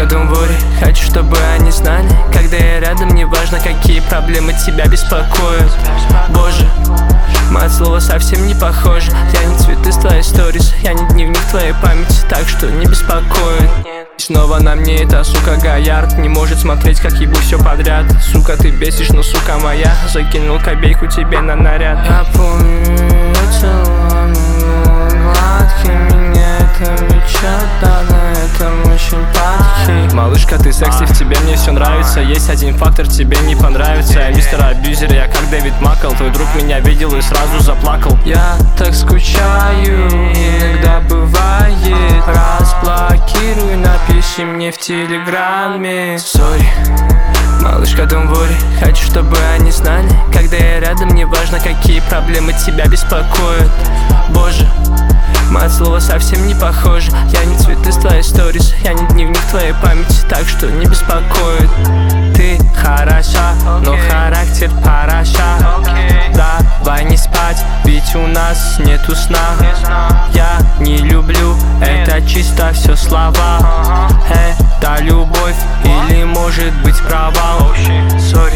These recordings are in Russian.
Малышка, don't worry, хочу, чтобы они знали, когда я рядом, неважно, какие проблемы тебя беспокоят. Боже, мы от слова совсем не похожи. Я не цветы с твоей сторис, я не дневник твоей памяти, так что не беспокоит. И снова на мне эта сука Гоярд не может смотреть, как ебу все подряд. Сука, ты бесишь, но сука моя, закинул копейку тебе на наряд. Я помню, я целую гладкий, меня это влечет, да, на этом очень падкий. Малышка, ты секси, в тебе мне все нравится. Есть один фактор, тебе не понравится. Я мистер абьюзер, я как Дэвид Маккл. Твой друг меня видел и сразу заплакал. Я так скучаю, иногда бывает. Разблокируй, напиши мне в телеграме. Сори, малышка, don't worry, хочу, чтобы они знали, когда я рядом, неважно, какие проблемы тебя беспокоят. Боже, мы от слова совсем не похожи. Я не цветы с твоей сторис, я не дневник твоей памяти, так что не беспокоит. Ты хороша, но характер параша. Давай не спать, ведь у нас нету сна. Я не люблю, это чисто все слова. Это любовь или может быть провал. Сори,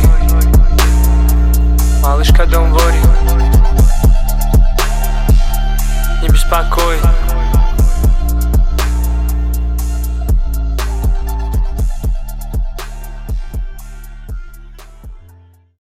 малышка, don't worry, не беспокой.